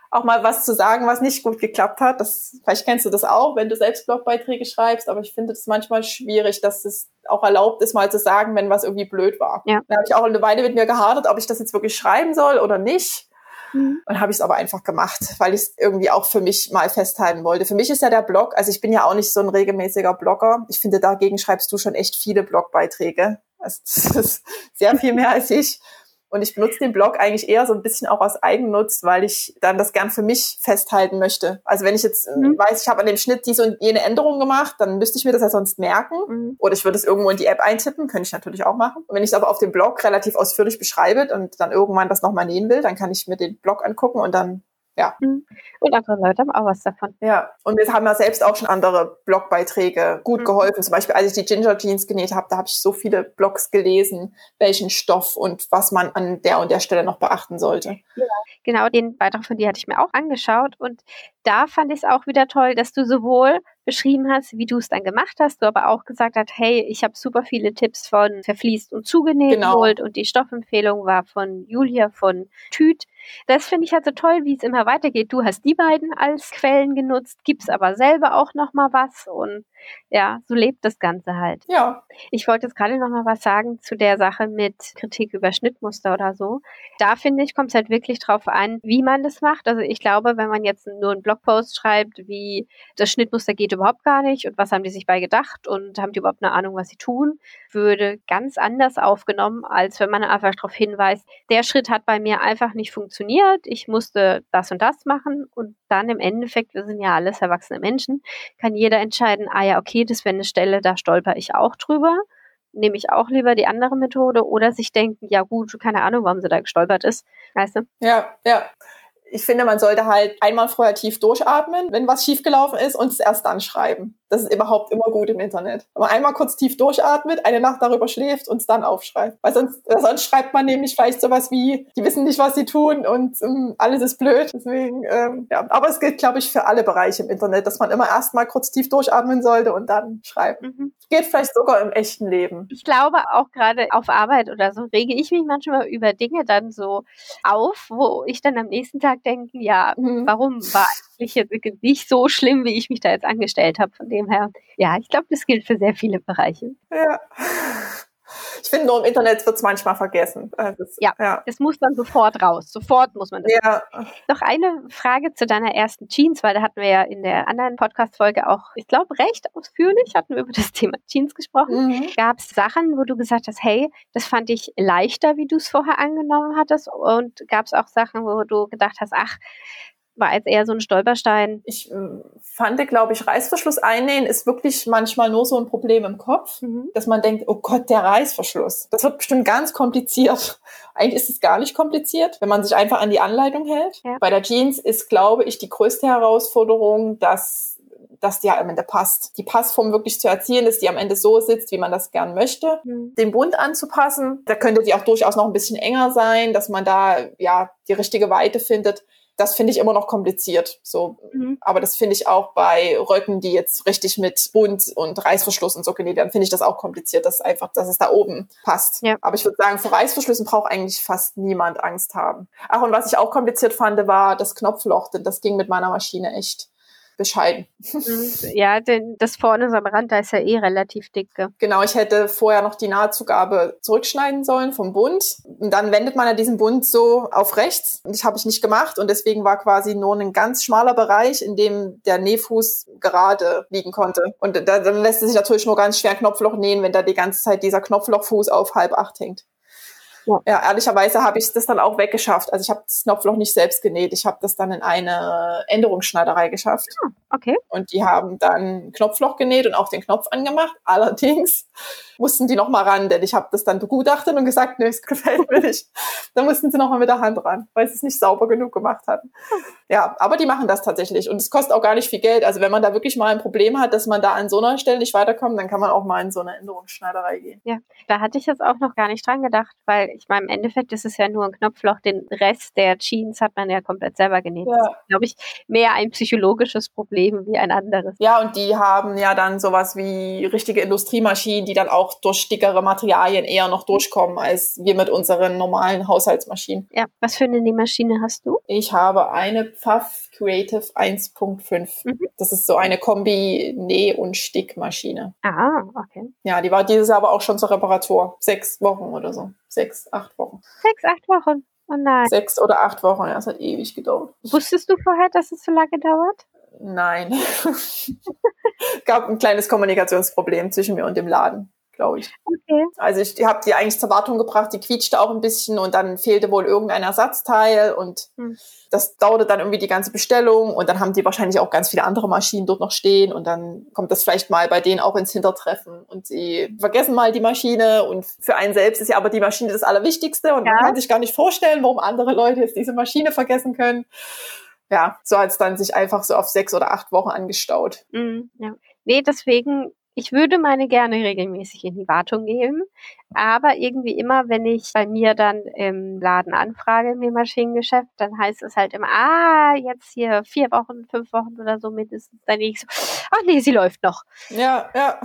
auch mal was zu sagen, was nicht gut geklappt hat. Das, vielleicht kennst du das auch, wenn du selbst Blogbeiträge schreibst, aber ich finde es manchmal schwierig, dass es auch erlaubt ist, mal zu sagen, wenn was irgendwie blöd war. Ja. Da habe ich auch eine Weile mit mir gehadert, ob ich das jetzt wirklich schreiben soll oder nicht. Mhm. Und habe ich es aber einfach gemacht, weil ich es irgendwie auch für mich mal festhalten wollte. Für mich ist ja der Blog, also ich bin ja auch nicht so ein regelmäßiger Blogger. Ich finde, dagegen schreibst du schon echt viele Blogbeiträge. Also das ist sehr viel mehr als ich. Und ich benutze den Blog eigentlich eher so ein bisschen auch aus Eigennutz, weil ich dann das gern für mich festhalten möchte. Also wenn ich jetzt mhm. weiß, ich habe an dem Schnitt diese und jene Änderung gemacht, dann müsste ich mir das ja sonst merken. Mhm. Oder ich würde es irgendwo in die App eintippen, könnte ich natürlich auch machen. Und wenn ich es aber auf dem Blog relativ ausführlich beschreibe und dann irgendwann das nochmal nähen will, dann kann ich mir den Blog angucken und dann ja. Und andere Leute haben auch was davon. Ja, und wir haben ja selbst auch schon andere Blogbeiträge gut mhm. geholfen. Zum Beispiel, als ich die Ginger Jeans genäht habe, da habe ich so viele Blogs gelesen, welchen Stoff und was man an der und der Stelle noch beachten sollte. Ja, genau, den Beitrag von dir hatte ich mir auch angeschaut und da fand ich es auch wieder toll, dass du sowohl beschrieben hast, wie du es dann gemacht hast, du aber auch gesagt hast, hey, ich habe super viele Tipps von Verfließt und Zugenäht genau. geholt und die Stoffempfehlung war von Julia von Tüt. Das finde ich halt so toll, wie es immer weitergeht. Du hast die beiden als Quellen genutzt, gibst aber selber auch nochmal was und ja, so lebt das Ganze halt. Ja. Ich wollte jetzt gerade nochmal was sagen zu der Sache mit Kritik über Schnittmuster oder so. Da finde ich, kommt es halt wirklich drauf an, wie man das macht. Also ich glaube, wenn man jetzt nur einen Blogpost schreibt, wie das Schnittmuster geht überhaupt gar nicht und was haben die sich bei gedacht und haben die überhaupt eine Ahnung, was sie tun, würde ganz anders aufgenommen, als wenn man einfach darauf hinweist, der Schritt hat bei mir einfach nicht funktioniert, ich musste das und das machen und dann im Endeffekt, wir sind ja alles erwachsene Menschen, kann jeder entscheiden, ah ja, okay, das wäre eine Stelle, da stolper ich auch drüber, nehme ich auch lieber die andere Methode oder sich denken, ja gut, keine Ahnung, warum sie da gestolpert ist, weißt du? Ja, ja. Ich finde, man sollte halt einmal vorher tief durchatmen, wenn was schiefgelaufen ist, und es erst dann schreiben. Das ist überhaupt immer gut im Internet. Wenn man einmal kurz tief durchatmet, eine Nacht darüber schläft und es dann aufschreibt. Weil sonst, sonst schreibt man nämlich vielleicht sowas wie, die wissen nicht, was sie tun und ähm, alles ist blöd. Deswegen, ähm, ja. Aber es gilt, glaube ich, für alle Bereiche im Internet, dass man immer erst mal kurz tief durchatmen sollte und dann schreiben. Mhm. Geht vielleicht sogar im echten Leben. Ich glaube auch gerade auf Arbeit oder so rege ich mich manchmal über Dinge dann so auf, wo ich dann am nächsten Tag denke, ja, mhm. warum war eigentlich jetzt nicht so schlimm, wie ich mich da jetzt angestellt habe. Von dem her, ja, ich glaube, das gilt für sehr viele Bereiche. Ja. Ich finde, nur im Internet wird es manchmal vergessen. Das, ja, ja, es muss dann sofort raus. Sofort muss man das. Ja. Noch eine Frage zu deiner ersten Jeans, weil da hatten wir ja in der anderen Podcast-Folge auch, ich glaube, recht ausführlich hatten wir über das Thema Jeans gesprochen. Mhm. Gab es Sachen, wo du gesagt hast, hey, das fand ich leichter, wie du es vorher angenommen hattest? Und gab es auch Sachen, wo du gedacht hast, ach, war jetzt eher so ein Stolperstein? Ich äh, fand, glaube ich, Reißverschluss einnähen ist wirklich manchmal nur so ein Problem im Kopf, mhm. dass man denkt, oh Gott, der Reißverschluss. Das wird bestimmt ganz kompliziert. Eigentlich ist es gar nicht kompliziert, wenn man sich einfach an die Anleitung hält. Ja. Bei der Jeans ist, glaube ich, die größte Herausforderung, dass dass die halt am Ende passt. Die Passform wirklich zu erzielen, dass die am Ende so sitzt, wie man das gern möchte. Mhm. Den Bund anzupassen. Da könnte die auch durchaus noch ein bisschen enger sein, dass man da ja die richtige Weite findet. Das finde ich immer noch kompliziert. So, mhm. Aber das finde ich auch bei Röcken, die jetzt richtig mit Bund und Reißverschluss und so genäht werden, finde ich das auch kompliziert, dass einfach, dass es da oben passt. Ja. Aber ich würde sagen, vor Reißverschlüssen braucht eigentlich fast niemand Angst haben. Ach, und was ich auch kompliziert fand, war das Knopfloch, denn das ging mit meiner Maschine echt bescheiden. Ja, denn das vorne so am Rand, da ist ja eh relativ dick. Gell? Genau, ich hätte vorher noch die Nahtzugabe zurückschneiden sollen vom Bund. Und dann wendet man ja diesen Bund so auf rechts. Und das habe ich nicht gemacht. Und deswegen war quasi nur ein ganz schmaler Bereich, in dem der Nähfuß gerade liegen konnte. Und da, dann lässt es sich natürlich nur ganz schwer ein Knopfloch nähen, wenn da die ganze Zeit dieser Knopflochfuß auf halb acht hängt. Ja, ja, ehrlicherweise habe ich das dann auch weggeschafft. Also ich habe das Knopfloch nicht selbst genäht. Ich habe das dann in eine Änderungsschneiderei geschafft. Ah, okay. Und die haben dann ein Knopfloch genäht und auch den Knopf angemacht. Allerdings mussten die noch mal ran, denn ich habe das dann begutachtet und gesagt, nee, es gefällt mir nicht. Dann mussten sie noch mal mit der Hand ran, weil sie es nicht sauber genug gemacht hatten. Ja, aber die machen das tatsächlich. Und es kostet auch gar nicht viel Geld. Also wenn man da wirklich mal ein Problem hat, dass man da an so einer Stelle nicht weiterkommt, dann kann man auch mal in so eine Änderungsschneiderei gehen. Ja, da hatte ich jetzt auch noch gar nicht dran gedacht, weil ich meine, im Endeffekt ist es ja nur ein Knopfloch. Den Rest der Jeans hat man ja komplett selber genäht. Ja. Das ist, glaube ich, mehr ein psychologisches Problem wie ein anderes. Ja, und die haben ja dann sowas wie richtige Industriemaschinen, die dann auch auch durch dickere Materialien eher noch durchkommen, als wir mit unseren normalen Haushaltsmaschinen. Ja, was für eine Nähmaschine hast du? Ich habe eine Pfaff Creative eins Punkt fünf. Mhm. Das ist so eine Kombi-Näh- und Stickmaschine. Ah, okay. Ja, die war dieses Jahr aber auch schon zur Reparatur. Sechs Wochen oder so. Sechs, acht Wochen. Sechs, acht Wochen? Oh nein. Sechs oder acht Wochen, ja, es hat ewig gedauert. Wusstest du vorher, dass es so lange dauert? Nein. Gab ein kleines Kommunikationsproblem zwischen mir und dem Laden, glaube ich. Okay. Also ich habe die eigentlich zur Wartung gebracht, die quietschte auch ein bisschen und dann fehlte wohl irgendein Ersatzteil und hm. das dauerte dann irgendwie die ganze Bestellung und dann haben die wahrscheinlich auch ganz viele andere Maschinen dort noch stehen und dann kommt das vielleicht mal bei denen auch ins Hintertreffen und sie vergessen mal die Maschine und für einen selbst ist ja aber die Maschine das Allerwichtigste und ja. man kann sich gar nicht vorstellen, warum andere Leute jetzt diese Maschine vergessen können. Ja, so hat es dann sich einfach so auf sechs oder acht Wochen angestaut. Mm, ja. Nee, deswegen, ich würde meine gerne regelmäßig in die Wartung gehen, aber irgendwie immer, wenn ich bei mir dann im Laden anfrage, im Maschinengeschäft, dann heißt es halt immer, ah, jetzt hier vier Wochen, fünf Wochen oder so mindestens. Dann ich so, ach nee, sie läuft noch. Ja, ja.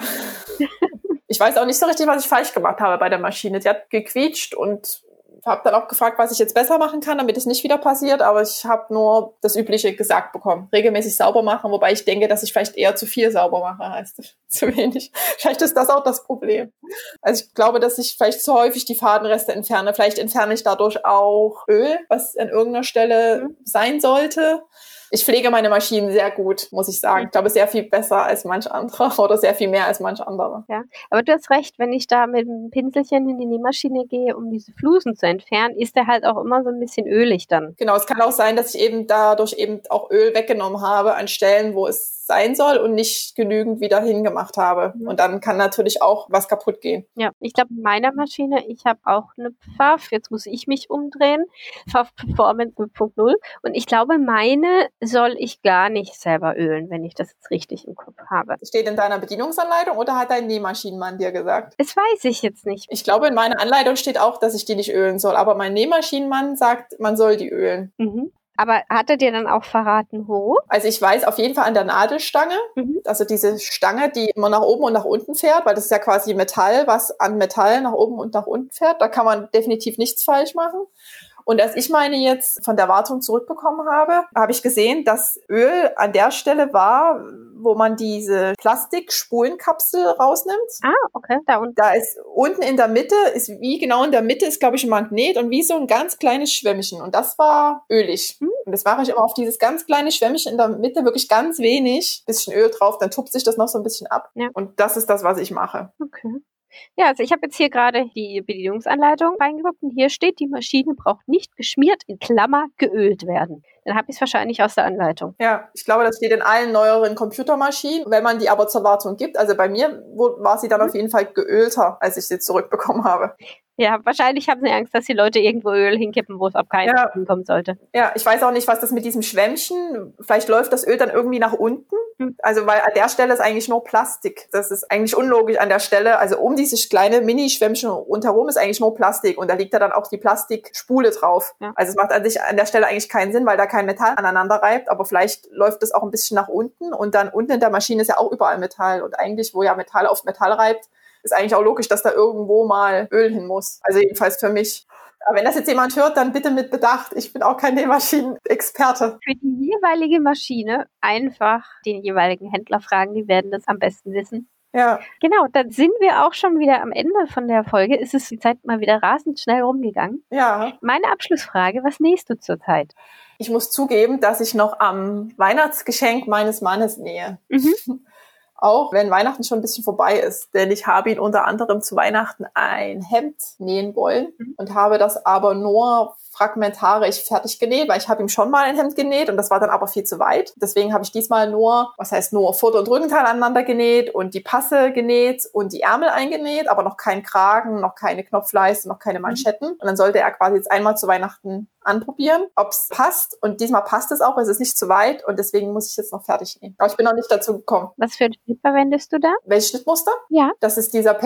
Ich weiß auch nicht so richtig, was ich falsch gemacht habe bei der Maschine. Sie hat gequietscht und habe dann auch gefragt, was ich jetzt besser machen kann, damit es nicht wieder passiert, aber ich habe nur das Übliche gesagt bekommen. Regelmäßig sauber machen, wobei ich denke, dass ich vielleicht eher zu viel sauber mache, heißt zu wenig. Vielleicht ist das auch das Problem. Also ich glaube, dass ich vielleicht zu häufig die Fadenreste entferne. Vielleicht entferne ich dadurch auch Öl, was an irgendeiner Stelle mhm. sein sollte. Ich pflege meine Maschinen sehr gut, muss ich sagen. Ich glaube, sehr viel besser als manch anderer oder sehr viel mehr als manch anderer. Ja, aber du hast recht, wenn ich da mit einem Pinselchen in die Nähmaschine gehe, um diese Flusen zu entfernen, ist der halt auch immer so ein bisschen ölig dann. Genau, es kann auch sein, dass ich eben dadurch eben auch Öl weggenommen habe an Stellen, wo es sein soll und nicht genügend wieder hingemacht habe. Mhm. Und dann kann natürlich auch was kaputt gehen. Ja, ich glaube, in meiner Maschine, ich habe auch eine Pfaff, jetzt muss ich mich umdrehen, Pfaff Performance fünf Punkt null und ich glaube, meine soll ich gar nicht selber ölen, wenn ich das jetzt richtig im Kopf habe. Steht in deiner Bedienungsanleitung oder hat dein Nähmaschinenmann dir gesagt? Das weiß ich jetzt nicht. Ich glaube, in meiner Anleitung steht auch, dass ich die nicht ölen soll, aber mein Nähmaschinenmann sagt, man soll die ölen. Mhm. Aber hat er dir dann auch verraten, wo? Also ich weiß auf jeden Fall an der Nadelstange, mhm. also diese Stange, die immer nach oben und nach unten fährt, weil das ist ja quasi Metall, was an Metall nach oben und nach unten fährt. Da kann man definitiv nichts falsch machen. Und als ich meine jetzt von der Wartung zurückbekommen habe, habe ich gesehen, dass Öl an der Stelle war, wo man diese Plastikspulenkapsel rausnimmt. Ah, okay, da unten. Da ist unten in der Mitte, ist wie genau in der Mitte ist, glaube ich, ein Magnet und wie so ein ganz kleines Schwämmchen. Und das war ölig. Hm. Und das mache ich immer auf dieses ganz kleine Schwämmchen in der Mitte, wirklich ganz wenig, bisschen Öl drauf, dann tupft sich das noch so ein bisschen ab. Ja. Und das ist das, was ich mache. Okay. Ja, also ich habe jetzt hier gerade die Bedienungsanleitung reingeguckt und hier steht, die Maschine braucht nicht geschmiert, in Klammer, geölt werden. Dann habe ich es wahrscheinlich aus der Anleitung. Ja, ich glaube, das steht in allen neueren Computermaschinen. Wenn man die aber zur Wartung gibt, also bei mir war sie dann mhm. auf jeden Fall geölter, als ich sie zurückbekommen habe. Ja, wahrscheinlich haben sie Angst, dass die Leute irgendwo Öl hinkippen, wo es auf keinen Fall ja. hinkommen sollte. Ja, ich weiß auch nicht, was das mit diesem Schwämmchen, vielleicht läuft das Öl dann irgendwie nach unten. Hm. Also, weil an der Stelle ist eigentlich nur Plastik. Das ist eigentlich unlogisch an der Stelle. Also, um dieses kleine Mini-Schwämmchen rundherum ist eigentlich nur Plastik. Und da liegt ja dann auch die Plastikspule drauf. Ja. Also, es macht an sich an der Stelle eigentlich keinen Sinn, weil da kein Metall aneinander reibt. Aber vielleicht läuft das auch ein bisschen nach unten. Und dann unten in der Maschine ist ja auch überall Metall. Und eigentlich, wo ja Metall auf Metall reibt, ist eigentlich auch logisch, dass da irgendwo mal Öl hin muss. Also jedenfalls für mich. Aber wenn das jetzt jemand hört, dann bitte mit Bedacht. Ich bin auch kein Nähmaschinenexperte. Für die jeweilige Maschine einfach den jeweiligen Händler fragen, die werden das am besten wissen. Ja. Genau, dann sind wir auch schon wieder am Ende von der Folge. Es ist die Zeit mal wieder rasend schnell rumgegangen. Ja. Meine Abschlussfrage, was nähst du zurzeit? Ich muss zugeben, dass ich noch am Weihnachtsgeschenk meines Mannes nähe. Mhm. Auch wenn Weihnachten schon ein bisschen vorbei ist. Denn ich habe ihn unter anderem zu Weihnachten ein Hemd nähen wollen mhm. und habe das aber nur fragmentarisch fertig genäht, weil ich habe ihm schon mal ein Hemd genäht und das war dann aber viel zu weit. Deswegen habe ich diesmal nur, was heißt nur, Vorder- und Rückenteil aneinander genäht und die Passe genäht und die Ärmel eingenäht, aber noch kein Kragen, noch keine Knopfleiste, noch keine Manschetten. Und dann sollte er quasi jetzt einmal zu Weihnachten anprobieren, ob es passt. Und diesmal passt es auch, es ist nicht zu weit und deswegen muss ich jetzt noch fertig nähen. Aber ich bin noch nicht dazu gekommen. Was für einen Schnitt verwendest du da? Welches Schnittmuster? Ja. Das ist dieser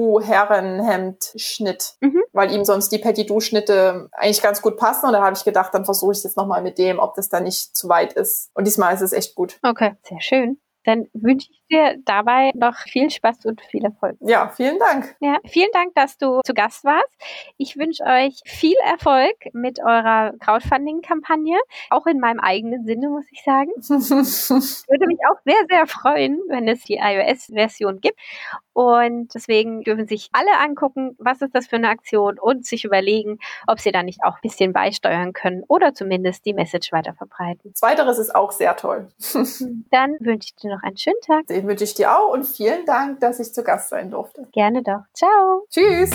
Petit-Du-Herrenhemd-Schnitt, mhm. weil ihm sonst die Petit-Du-Schnitte eigentlich ganz gut passen. Und da habe ich gedacht, dann versuche ich es jetzt nochmal mit dem, ob das dann nicht zu weit ist. Und diesmal ist es echt gut. Okay, sehr schön. Dann wünsche ich dir dabei noch viel Spaß und viel Erfolg. Ja, vielen Dank. Ja, vielen Dank, dass du zu Gast warst. Ich wünsche euch viel Erfolg mit eurer Crowdfunding-Kampagne, auch in meinem eigenen Sinne, muss ich sagen. Ich würde mich auch sehr, sehr freuen, wenn es die iOS-Version gibt. Und deswegen dürfen sich alle angucken, was ist das für eine Aktion und sich überlegen, ob sie da nicht auch ein bisschen beisteuern können oder zumindest die Message weiter verbreiten. Zweiteres ist auch sehr toll. Dann wünsche ich dir noch einen schönen Tag. Den wünsche ich dir auch und vielen Dank, dass ich zu Gast sein durfte. Gerne doch. Ciao. Tschüss.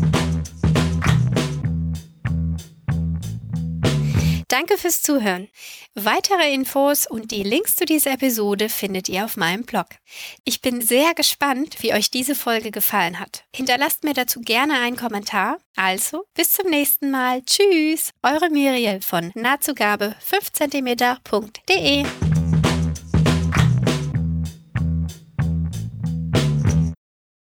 Danke fürs Zuhören. Weitere Infos und die Links zu dieser Episode findet ihr auf meinem Blog. Ich bin sehr gespannt, wie euch diese Folge gefallen hat. Hinterlasst mir dazu gerne einen Kommentar. Also, bis zum nächsten Mal. Tschüss, eure Muriel von nahtzugabe fünf Zentimeter punkt de.